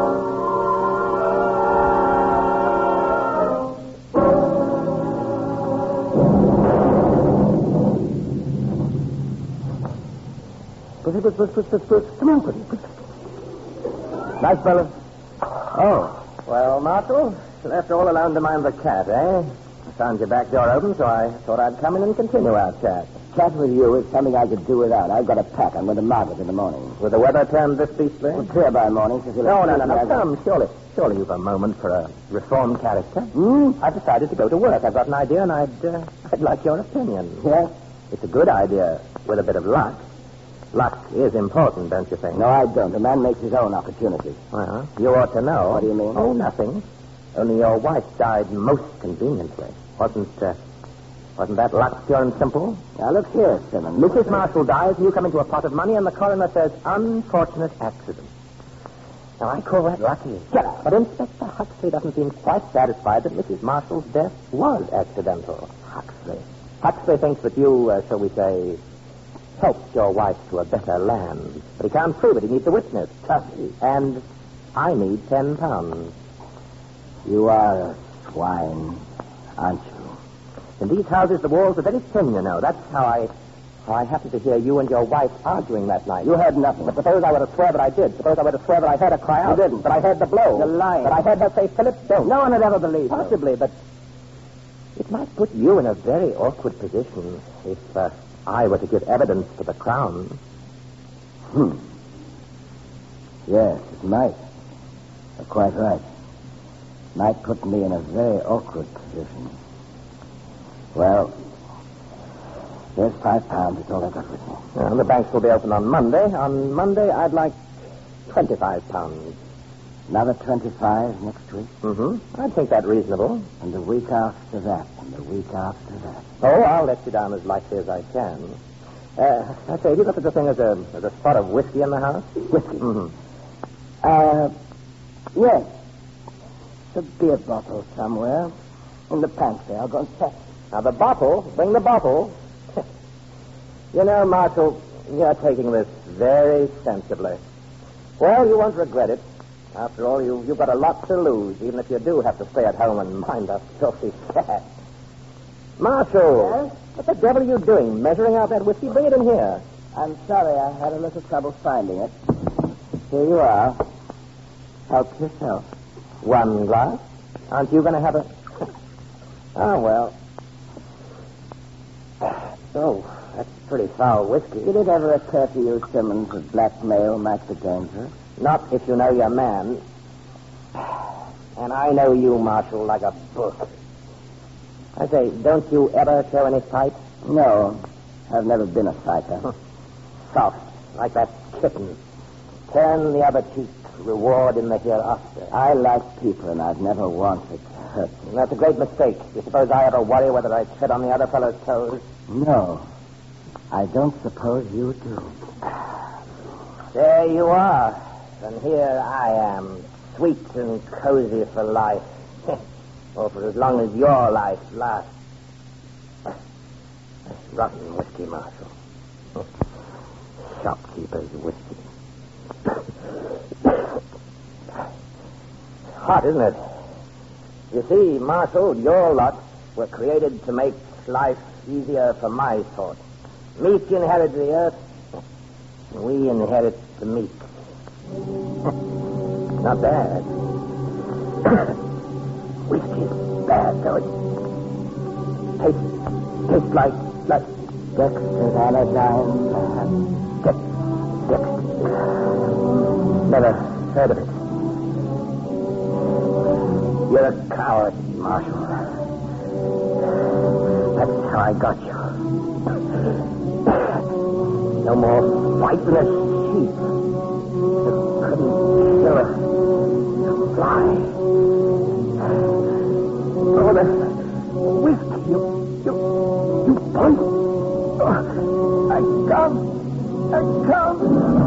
A: Pussy, pussy, pussy, pussy, pussy. Come on, pussy, pussy. Nice fella.
D: Oh, well, Marshal, left all alone to mind the cat, eh? I found your back door open, so I thought I'd come in and continue our chat.
B: Chat with you is something I could do without. I've got a pack. I'm going to market in the morning.
D: With the weather turned this beastly?
B: Well, clear by morning. Since
D: No, no, no, no. Come, surely. Surely you've a moment for a reformed character.
B: Hmm?
D: I've decided to go to work. I've got an idea, and I'd, uh, I'd like your opinion.
B: Yeah?
D: It's a good idea, with a bit of luck. Luck is important, don't you think?
B: No, I don't. A man makes his own opportunities.
D: Well, you ought to know.
B: What do you mean?
D: Oh, nothing. Only your wife died most conveniently. Wasn't, uh, wasn't that luck pure and simple?
B: Now, look here, Simmons.
D: Missus Marshall dies, and you come into a pot of money, and the coroner says, unfortunate accident. Now, I call that lucky.
B: Get out.
D: But Inspector Huxley doesn't seem quite satisfied that Missus Marshall's death was accidental.
B: Huxley.
D: Huxley thinks that you, uh, shall we say, helped your wife to a better land. But he can't prove it. He needs a witness.
B: Tussy.
D: And I need ten pounds.
B: You are a swine, aren't you?
D: In these houses, the walls are very thin, you know. That's how I... how I happened to hear you and your wife arguing that night.
B: You heard nothing.
D: But suppose I were to swear that I did. Suppose I were to swear that I heard her cry out.
B: You didn't.
D: But I heard the blow.
B: You're lying.
D: But I heard her say, Philip, don't.
B: No one would ever believe you.
D: Possibly, but it might put you in a very awkward position if uh, I were to give evidence to the Crown.
B: Hmm. Yes, it might. You're quite right. Might put me in a very awkward position. Well, here's five pounds. It's all I got with me.
D: Well, the banks will be open on Monday. On Monday, I'd like twenty-five pounds.
B: Another twenty-five next week.
D: Mm-hmm. I'd think that reasonable.
B: And the week after that. And the week after that.
D: Oh, I'll let you down as lightly as I can. Uh, I say, have you got such a thing as a, as a spot of whiskey in the house?
B: Whiskey?
D: Mm-hmm.
B: Uh, yes. A beer bottle somewhere. In the pantry. I'll go and fetch.
D: Now, the bottle, bring the bottle. You know, Marshal, you're taking this very sensibly. Well, you won't regret it. After all, you, you've got a lot to lose, even if you do have to stay at home and mind a filthy cat. Marshal,
B: Yes?
D: what the devil are you doing? Measuring out that whiskey? Bring it in here.
B: I'm sorry. I had a little trouble finding it. Here you are. Help yourself.
D: One glass? Aren't you going to have a... Oh, well. Oh, that's pretty foul whiskey.
B: Did it ever occur to you, Simmons, that blackmail might be dangerous?
D: Not if you know your man. And I know you, Marshal, like a book. I say, don't you ever show any fight?
B: No. I've never been a fighter.
D: Soft, like that kitten. Turn the other cheek, reward in the hereafter.
B: I like people, and I've never wanted to hurt them.
D: That's a great mistake. You suppose I ever worry whether I tread on the other fellow's toes?
B: No. I don't suppose you do.
D: There you are. And here I am, sweet and cozy for life. Or for as long as your life lasts. That's rotten whiskey, Marshal. Shopkeeper's whiskey. Hot, isn't it? You see, Marshal, your lots were created to make life easier for my sort. Meek inherit the earth, and we inherit the meek. Not bad. Whiskey's bad, though. Tastes, tastes like, like
B: Dexter's anodyne.
D: Dex, Dex. Never heard of it. You're a coward, Marshal. That's how I got you. No more fightless sheep. You couldn't kill a, a fly. Oh, the whiskey, you, you, you poison. Oh, I come, I come.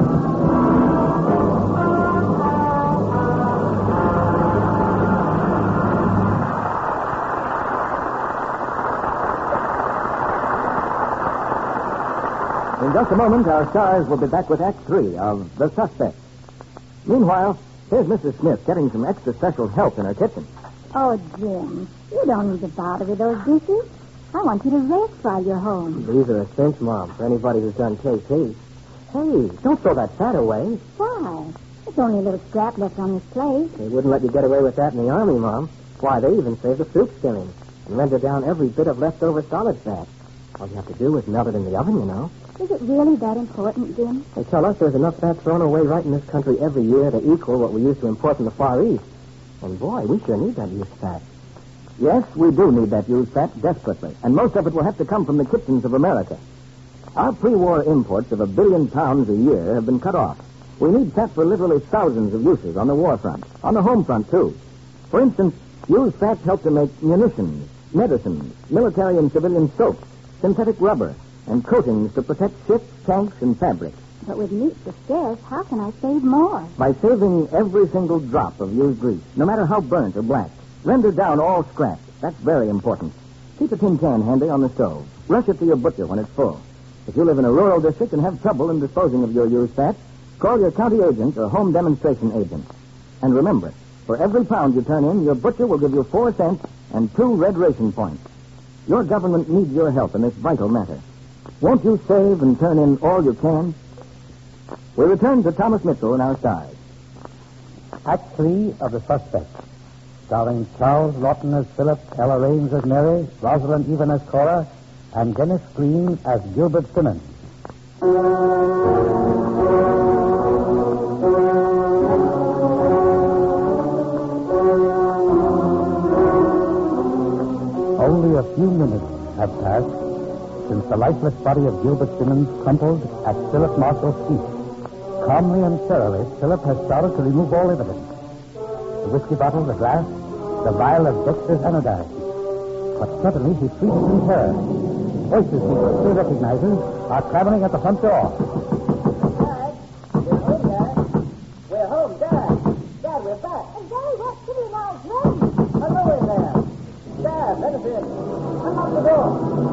F: In just a moment, our stars will be back with Act Three of The Suspect. Meanwhile, here's Missus Smith getting some extra special help in her kitchen.
C: Oh, Jim, you don't need to bother with those dishes. I want you to rest while you're home.
E: These are a cinch, Mom, for anybody who's done K T. Hey, don't throw that fat away.
C: Why? There's only a little scrap left on this plate.
E: They wouldn't let you get away with that in the Army, Mom. Why, they even save the soup skilling and render down every bit of leftover solid fat. All you have to do is melt it in the oven, you know.
C: Is it really that important, Jim?
E: They tell us there's enough fat thrown away right in this country every year to equal what we used to import from the Far East. And boy, we sure need that used fat.
F: Yes, we do need that used fat desperately, and most of it will have to come from the kitchens of America. Our pre-war imports of a billion pounds a year have been cut off. We need fat for literally thousands of uses on the war front, on the home front, too. For instance, used fat help to make munitions, medicines, military and civilian soaps, synthetic rubber, and coatings to protect ships, tanks, and fabrics.
C: But with meat so scarce, how can I save more?
F: By saving every single drop of used grease, no matter how burnt or black. Render down all scraps. That's very important. Keep a tin can handy on the stove. Rush it to your butcher when it's full. If you live in a rural district and have trouble in disposing of your used fat, call your county agent or home demonstration agent. And remember, for every pound you turn in, your butcher will give you four cents and two red ration points. Your government needs your help in this vital matter. Won't you save and turn in all you can? We return to Thomas Mitchell and our stars.
A: Act Three of The Suspect, starring Charles Lawton as Philip, Ella Raines as Mary, Rosalind Even as Cora, and Dennis Green as Gilbert Simmons. Only a few minutes have passed since the lifeless body of Gilbert Simmons crumpled at Philip Marshall's feet. Calmly and thoroughly, Philip has started to remove all evidence. The whiskey bottle, the glass, the vial of Dexter's anodyne. But suddenly he shrieks in terror. Voices he quickly recognizes are clamoring at the front door.
B: Dad, we're home, Dad. We're home, Dad. Dad, we're back.
C: And Daddy, that's Kitty and I's room.
B: Hello in there. Dad, let us in. Unlock the door.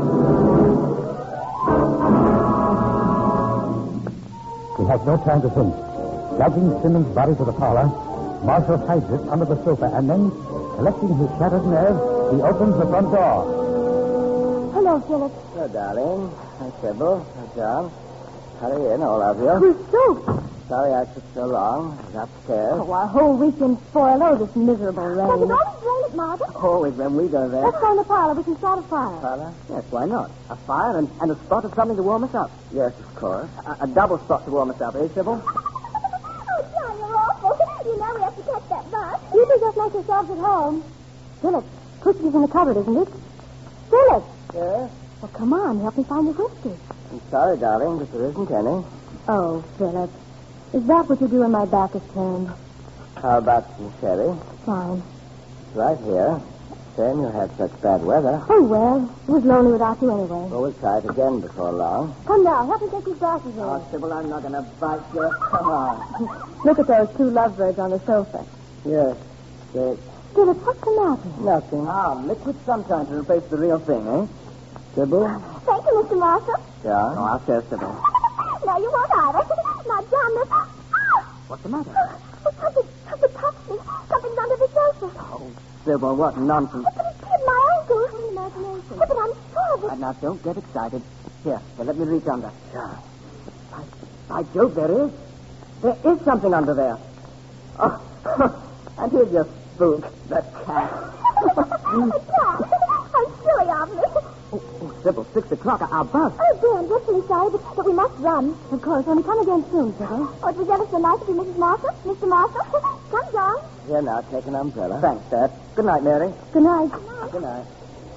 A: He has no time to think. Dragging Simmons' body to the parlor, Marshall hides it under the sofa, and then, collecting his shattered nerves, he opens the front door.
C: Hello, Philip.
B: Hello, darling. Hi, Sybil. Hi, John. Hurry in, all of you.
C: Who's soup?
B: Sorry I took so long. I was upstairs.
C: Oh, our whole weekend spoiled. Oh, this miserable rain.
B: Does it
C: always rain at Margaret?
B: Always when we go there.
C: Let's go in the parlor. We can start a fire.
B: Parlor? Yes, why not? A fire and, and a spot of something to warm us up. Yes, of course. A, a double spot to warm us up, eh, Sybil?
C: Oh, John, you're awful. You know we have to catch that bus. You two just make yourselves at home. Philip, whiskey's in the cupboard, isn't it? Philip!
B: Yes?
C: Well, come on. Help me find your whiskey.
B: I'm sorry, darling, but there isn't any.
C: Oh, Philip. Is that what you do when my back is turned?
B: How about some sherry?
C: Fine.
B: Right here. Shame you had such bad weather.
C: Oh, well. It was lonely without you anyway.
B: Well, we'll try it again before long.
C: Come now. Help me take these glasses in.
B: Oh, Sybil, I'm not going to bite you. Come on.
C: Look at those two lovebirds on the sofa.
B: Yes. Yes.
C: Philip, what's the matter?
B: Nothing.
E: Ah, liquid sunshine to replace the real thing, eh?
B: Sybil?
C: Thank you, Mister Marshall.
B: Yeah? Oh, I'll share, Sybil.
C: No, you won't either. Now, John, this...
E: What's the matter?
C: Oh, something, something touched me. Something's under the sofa.
E: Oh, Sybil, what nonsense.
C: But it hit my ankle. It's an imagination. But I'm sure of
E: Uh,
C: it.
E: now, don't get excited. Here, here, let me reach under. Sure. By, by Jove, there is. There is something under there. Oh, and here's your spook, the cat.
C: A cat. How silly of me.
E: Oh, oh, Sybil, six o'clock. I- I'll bus.
C: Oh, dear, I'm dreadfully sorry, but, but we must run. Of course, and come again soon, Sybil. Oh, it was ever so nice to be Missus Marshall. Mister Marshall, come, John.
B: Here now, take an umbrella.
E: Thanks, Dad. Good night, Mary.
C: Good night.
B: Good night.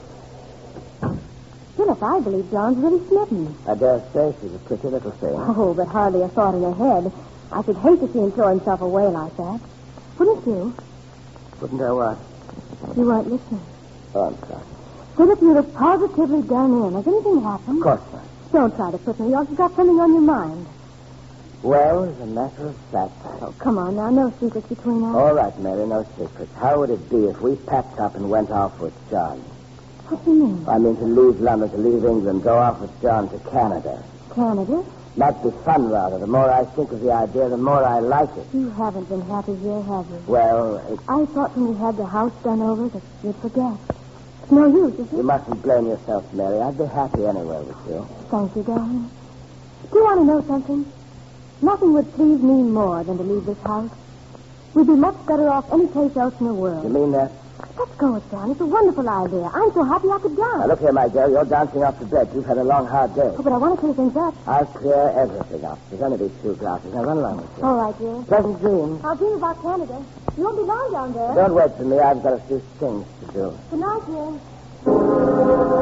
C: Philip, I believe John's really smitten.
B: I dare say she's a pretty little thing.
C: Oh, but hardly a thought in her head. I should hate to see him throw himself away like that. Wouldn't you?
B: Wouldn't I what?
C: You weren't listening.
B: Oh, I'm sorry.
C: Philip, you look positively done in. Has anything happened?
B: Of course not.
C: Don't try to put me off. You've got something on your mind.
B: Well, as a matter of fact.
C: Oh, come on now. No secrets between us.
B: All right, Mary, no secrets. How would it be if we packed up and went off with John?
C: What do you mean?
B: I mean to leave London, to leave England, go off with John to Canada.
C: Canada?
B: Might be fun, rather. The more I think of the idea, the more I like it.
C: You haven't been happy here, have you?
B: Well, it,
C: I thought when we had the house done over that you'd forget. It's no use, is
B: you
C: it?
B: mustn't blame yourself, Mary. I'd be happy anywhere with you.
C: Thank you, darling. Do you want to know something? Nothing would please me more than to leave this house. We'd be much better off any place else in the world.
B: You mean that?
C: Let's go with John. It's a wonderful idea. I'm so happy I could dance.
B: Now, look here, my girl. You're dancing off to bed. You've had a long, hard day.
C: Oh, but I want to clear things up.
B: I'll clear everything up. There's only these two glasses. Now, run along with you.
C: All right, dear.
B: Pleasant dreams.
C: I'll dream about Canada. You won't be long down there.
B: Don't wait for me. I've got a few things to do.
C: Good night, dear.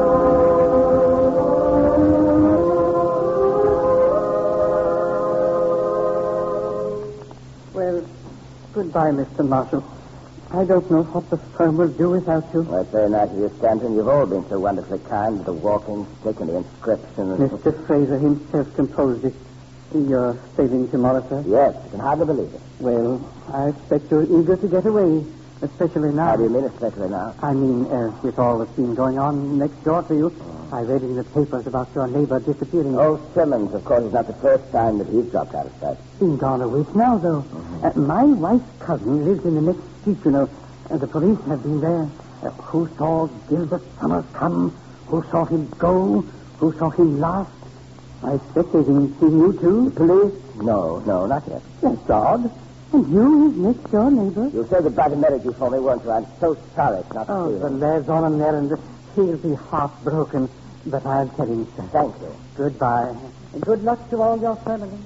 E: Well, goodbye, Mister Marshall. I don't know what the firm will do without you.
B: Well, it's very nice of you, Stanton. You've all been so wonderfully kind. The walking stick and the inscription. And...
E: Mister Fraser himself composed it. You're sailing tomorrow, sir?
B: Yes, I can hardly believe it.
E: Well, I expect you're eager to get away, especially now.
B: How do you mean, especially now?
E: I mean, uh, with all that's been going on next door to you. I read in the papers about your neighbor disappearing.
B: Oh, Simmons, of course, it's not the first time that he's dropped out of sight.
E: Been gone a week now, though.
B: Mm-hmm.
E: Uh, my wife's cousin lives in the next street, you know. Uh, the police have been there. Uh, who saw Gilbert Summers come? Who saw him go? Who saw him last? I expect they didn't see you, too.
B: The police? No, no, not yet.
E: That's odd. And you, his next door neighbor?
B: You said goodbye to Meredith for me, weren't you? I'm so sorry it's not
E: Oh,
B: to
E: the
B: see you.
E: lad's on an errand. He'll be heartbroken. But I'll tell him, sir.
B: Thank you.
E: Goodbye. Good luck to all your family.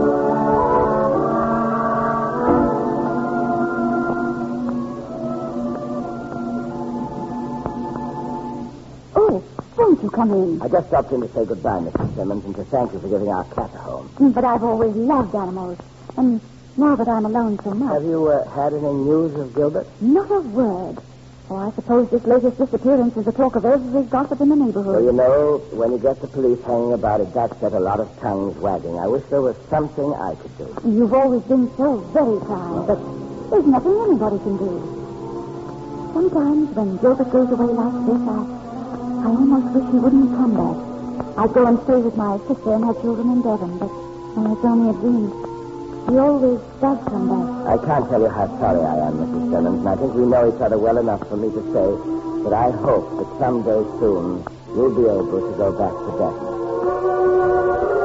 C: Oh, won't you come in?
B: I just stopped in to say goodbye, Missus Simmons, and to thank you for giving our cat a home.
C: Mm, But I've always loved animals. And now that I'm alone so much,
B: Have you uh, had any news of Gilbert?
C: not a word. Oh, I suppose this latest disappearance is the talk of every gossip in the neighborhood.
B: Well, you know, when you get the police hanging about, it does set a lot of tongues wagging. I wish there was something I could do.
C: You've always been so very kind, but there's nothing anybody can do. Sometimes when Gilbert goes away like this, I, I almost wish he wouldn't come back. I'd go and stay with my sister and her children in Devon, but well, it's only a dream. He always does come back.
B: I can't tell you how sorry I am, Missus Simmons, and I think we know each other well enough for me to say that I hope that someday soon you'll be able to go back to Devon.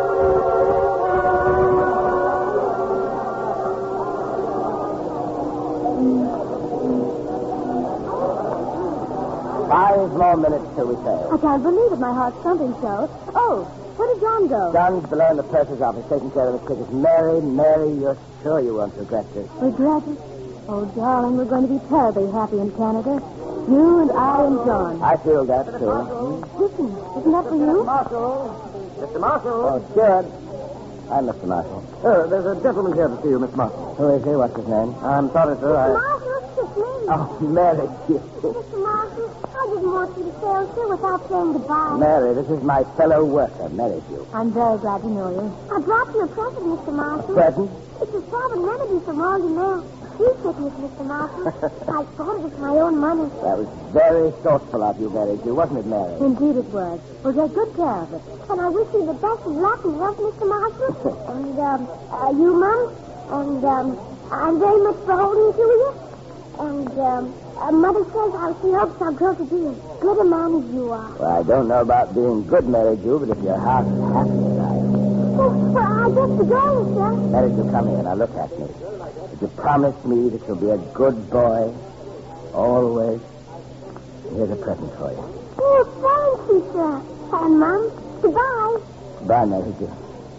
B: Five more minutes till we sail.
C: I can't believe it. My heart's thumping so. Oh, where did John go?
B: John's below in the purser's office taking care of his tickets. Mary, Mary, you're sure you won't regret this.
C: Regret it? Oh, darling, we're going to be terribly happy in Canada. You and I and John.
B: I feel that, too.
C: Listen, isn't that for you?
E: Marshall. Mister Marshall.
B: Oh, good. I'm Mister Marshall.
E: Uh, there's a gentleman here to see you, Miss Marshall.
B: Who is he? What's his name?
E: I'm sorry, sir. I...
C: Marshall, it's me.
B: Oh, Mary.
C: Mister Marshall, I didn't want you to sail, sir, without saying goodbye.
B: Mary, this is my fellow worker, Merridew.
C: I'm very glad to know you. I brought you a present, Mister Marshall.
B: Present?
C: It's a solvent remedy from Walden Mill. You sickness, Mister Marshall. I bought it with my own money.
B: That was very thoughtful of you, Merridew, wasn't it, Mary?
C: Indeed it was. We'll take good care of it. And I wish you the best of luck and health, Mister Marshall. and, um, uh, you, Mum. And, um, I'm very much beholden to you. And, um, uh, Mother says how she hopes I'll grow to be as good a man as you are.
B: Well, I don't know about being good, Merridew, but if your heart is happy as I am.
C: Oh, well, I guess the going, sir.
B: Merridew, come here. Now look at me. Did you promise me that you'll be a good boy? Always. Here's a present for you.
C: Oh, thank you, sir. And, Mum, goodbye.
B: Bye, Mary dear.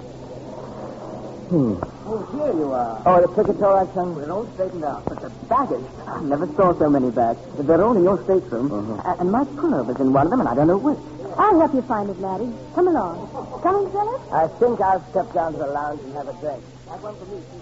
B: Hmm.
E: Oh, here you are.
B: Oh, the ticket's all right, son?
E: We're all straightened out. But the baggage, I never saw so many bags. They're all in your stateroom.
B: Mhm.
E: And my pullover's in one of them, and I don't know which.
C: I'll help you find it, Laddie. Come along. Coming, Philip?
B: I think I'll step down to the lounge and have a drink. Have one for me, too.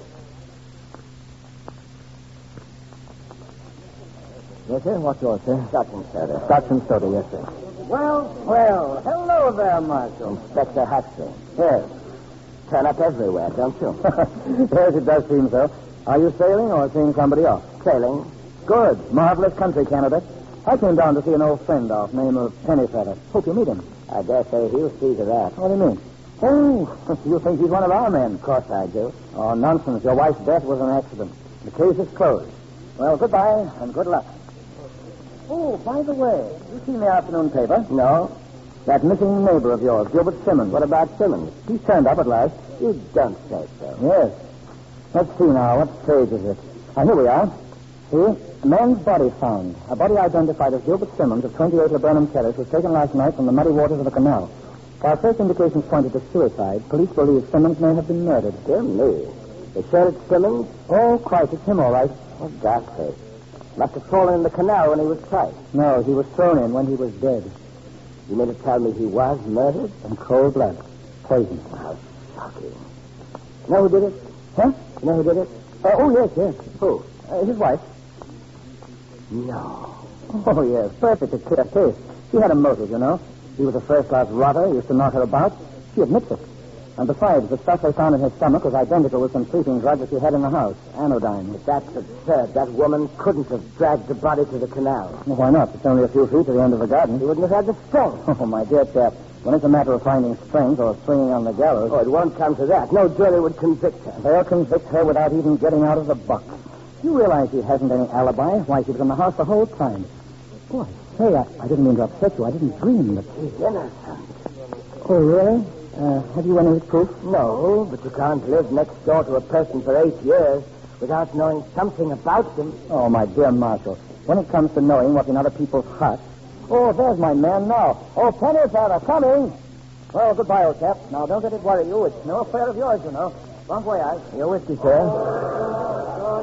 F: Yes, sir? What's yours, sir?
B: Scotch and soda.
F: Scotch and soda, yes, sir.
B: Well, well, hello there, Marshal. Inspector Huxley. Yes. Turn up everywhere, don't you?
F: Yes, it does seem so. Are you sailing or seeing somebody off?
B: Sailing.
F: Good. Marvelous country candidate. I came down to see an old friend off, name of Pennyfeather. Hope you meet him.
B: I dare say he'll see to that.
F: What do you mean? Oh, you think he's one of our men?
B: Of course I do.
F: Oh, nonsense. Your wife's death was an accident. The case is closed. Well, goodbye and good luck. Oh, by the way, you seen the afternoon paper?
B: No?
F: That missing neighbor of yours, Gilbert Simmons.
B: What about Simmons?
F: He's turned up at last.
B: You don't say so.
F: Yes. Let's see now. What page is it? Ah, here we are. See? A man's body found. A body identified as Gilbert Simmons of twenty-eight Laburnum Terrace was taken last night from the muddy waters of the canal. While first indications pointed to suicide, police believe Simmons may have been murdered.
B: Dear me. They sure it's Simmons?
F: Oh, quite. It's him, all right.
B: Oh, ghastly. Must have fallen in the canal when he was tight.
F: No, he was thrown in when he was dead.
B: You mean to tell me he was murdered?
F: In cold blood. Poison.
B: How shocking. You know who did it?
F: Huh?
B: You know who did it?
F: Uh, oh, yes, yes.
B: Who?
F: Uh, his wife.
B: No.
F: Oh, yes. Perfect to clear case. She had a motive, you know. He was a first-class rotter, used to knock her about. She admits it. And besides, the stuff they found in her stomach was identical with some sleeping drug that she had in the house, anodyne.
B: But that's absurd. That woman couldn't have dragged the body to the canal.
F: Well, why not? It's only a few feet to the end of the garden.
B: She wouldn't have had the strength.
F: Oh, my dear chap, when it's a matter of finding strength or swinging on the gallows...
B: Oh, it won't come to that. No jury would convict her.
F: They'll convict her without even getting out of the box. You realize she hasn't any alibi? Why, she was in the house the whole time. Boy, say, I, I didn't mean to upset you. I didn't dream that...
B: She's innocent.
F: Oh, really? Uh, have you any proof?
B: No, but you can't live next door to a person for eight years without knowing something about them.
F: Oh, my dear Marshal, when it comes to knowing what's in other people's hearts... Oh, there's my man now. Oh, Pennyfeather, coming. Well, goodbye, old chap. Now, don't let it worry you. It's no affair of yours, you know. Bon voyage. Your whiskey, sir.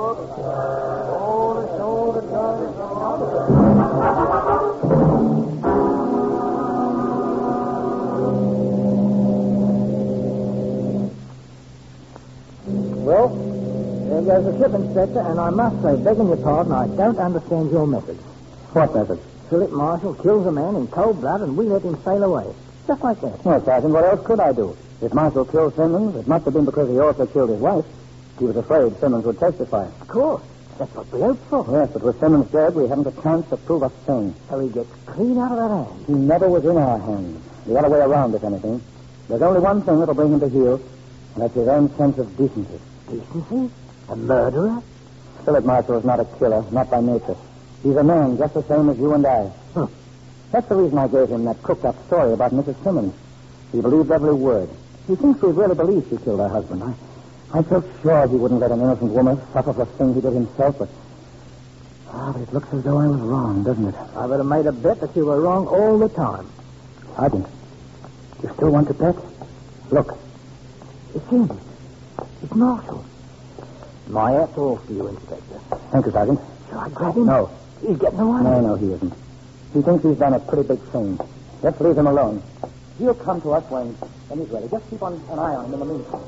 F: Well, there goes the ship, Inspector, and I must say, begging your pardon, I don't understand your method.
B: What method?
F: Philip Marshall kills a man in cold blood, and we let him sail away. Just like that.
A: Well, Sergeant, what else could I do? If Marshall killed Simmons, it must have been because he also killed his wife. He was afraid Simmons would testify.
F: Of course. That's what we hoped for.
A: Yes, but with Simmons dead, we haven't a chance to prove a thing.
F: So he gets clean out of that hand.
A: He never was in our hands. The other way around, if anything. There's only one thing that'll bring him to heel, and that's his own sense of decency.
F: Decency? A murderer?
A: Philip Marshall is not a killer, not by nature. He's a man just the same as you and I.
F: Huh.
A: That's the reason I gave him that cooked-up story about Missus Simmons. He believed every word. He thinks we really believe she killed her husband. I, I felt sure he wouldn't let an innocent woman suffer for things he did himself, but... Ah, but it looks as though I was wrong, doesn't it?
F: I would have made a bet that you were wrong all the time.
A: Sergeant, you still want to bet? Look.
F: It's him. It's Marshall. My hat's off to you, Inspector.
A: Thank you, Sergeant.
F: Shall I grab him?
A: No.
F: He's getting away.
A: No, no, he isn't. He thinks he's done a pretty big thing. Let's leave him alone. He'll come to us when, when he's ready. Just keep on an eye on him in the meantime.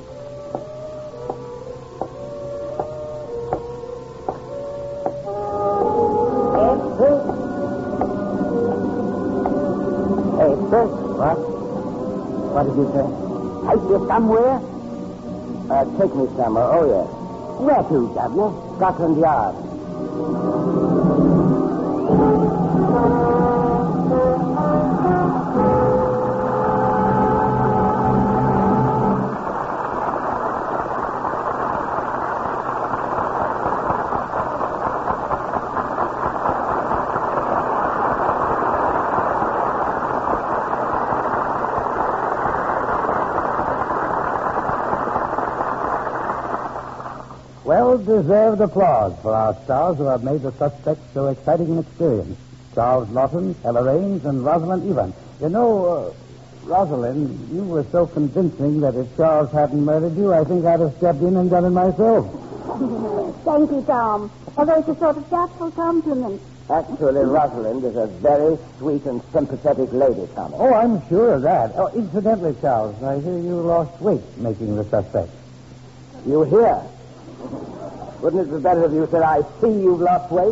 B: Hey, Chris.
A: What? What did you say?
B: Take you somewhere? Uh, take me somewhere, oh, yes. Where to, W? Scotland Yard.
A: Well-deserved applause for our stars who have made the suspect so exciting an experience. Charles Lawton, Ella Raines, and Rosalind Evan. You know, uh, Rosalind, you were so convincing that if Charles hadn't murdered you, I think I'd have stepped in and done it myself.
C: Thank you, Tom. Although it's a sort of doubtful compliment.
B: Actually, Rosalind is a very sweet and sympathetic lady, Tommy.
A: Oh, I'm sure of that. Oh, incidentally, Charles, I hear you lost weight making the suspect.
B: You hear? Wouldn't it be better if you said, I see you've lost weight?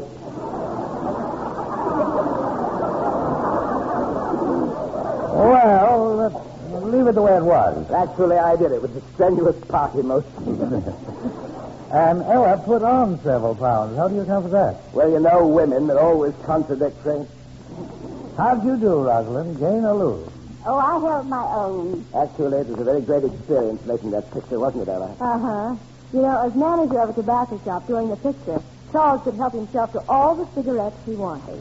A: Well, let's leave it the way it was.
B: Actually, I did. It was a strenuous party motion.
A: And Ella put on several pounds. How do you account for that?
B: Well, you know women, they're always contradictory.
A: How'd you do, Rosalind? Gain or lose?
C: Oh, I held my own.
B: Actually, it was a very great experience making that picture, wasn't it, Ella?
C: Uh-huh. You know, as manager of a tobacco shop during the picture, Charles could help himself to all the cigarettes he wanted.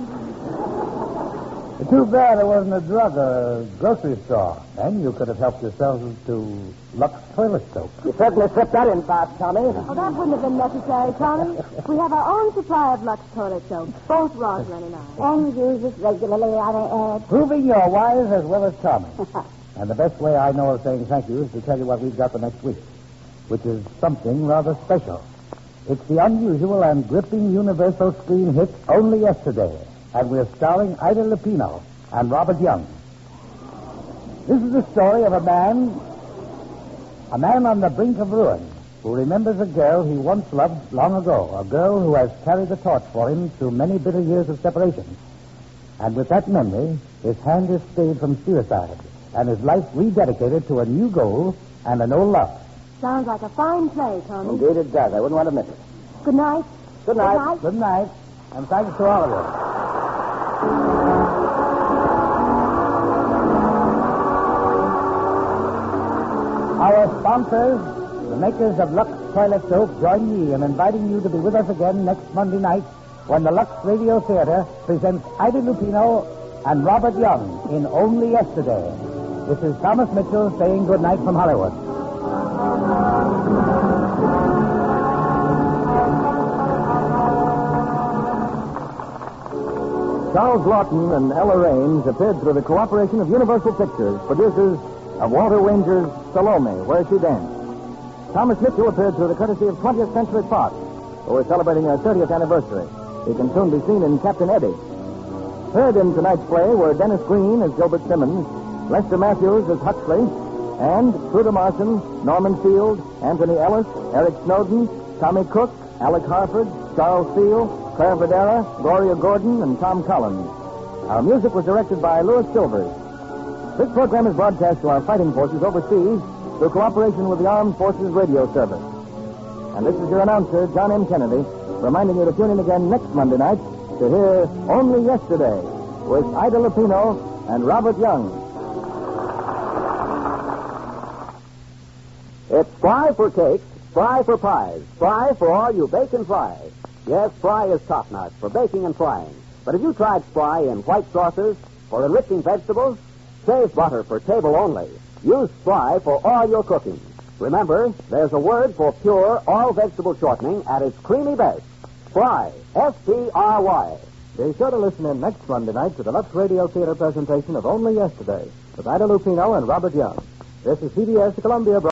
A: Too bad it wasn't a drug or a grocery store. Then you could have helped yourselves to Lux toilet soap.
B: You certainly slipped that in fast, Tommy.
C: Oh, that wouldn't have been necessary, Tommy. We have our own supply of Lux toilet soap, both Rosalind and I. And we use it regularly on our ad.
A: Proving you're wise as well as charming. And the best way I know of saying thank you is to tell you what we've got the next week, which is something rather special. It's the unusual and gripping universal screen hit Only Yesterday, and we're starring Ida Lupino and Robert Young. This is the story of a man, a man on the brink of ruin, who remembers a girl he once loved long ago, a girl who has carried the torch for him through many bitter years of separation. And with that memory, his hand is stayed from suicide, and his life rededicated to a new goal and an old love.
C: Sounds like a fine play, Tommy.
B: Indeed it does. I wouldn't want to miss it.
C: Good night.
B: Good night.
A: Good night, and thanks to all of you. Our sponsors, the makers of Lux Toilet Soap, join me in inviting you to be with us again next Monday night when the Lux Radio Theater presents Ida Lupino and Robert Young in Only Yesterday. This is Thomas Mitchell saying good night from Hollywood.
F: Charles Lawton and Ella Raines appeared through the cooperation of Universal Pictures, producers of Walter Wanger's Salome, Where She Danced. Thomas Mitchell appeared through the courtesy of twentieth Century Fox, who are celebrating their thirtieth anniversary. He can soon be seen in Captain Eddie. Heard in tonight's play were Dennis Green as Gilbert Simmons, Lester Matthews as Huxley, and Truda Marson, Norman Field, Anthony Ellis, Eric Snowden, Tommy Cook, Alec Harford, Charles Steele, Claire Videra, Gloria Gordon, and Tom Collins. Our music was directed by Louis Silvers. This program is broadcast to our fighting forces overseas through cooperation with the Armed Forces Radio Service. And this is your announcer, John M. Kennedy, reminding you to tune in again next Monday night to hear Only Yesterday with Ida Lupino and Robert Young.
D: It's Fry for cakes, Fry for pies, Fry for all you bake and fry. Yes, Fry is top-notch for baking and frying. But have you tried Fry in white sauces for enriching vegetables? Save butter for table only. Use Fry for all your cooking. Remember, there's a word for pure all-vegetable shortening at its creamy best. Fry, S P R Y.
F: Be sure to listen in next Monday night to the Lux Radio Theater presentation of Only Yesterday with Ida Lupino and Robert Young. This is C B S, the Columbia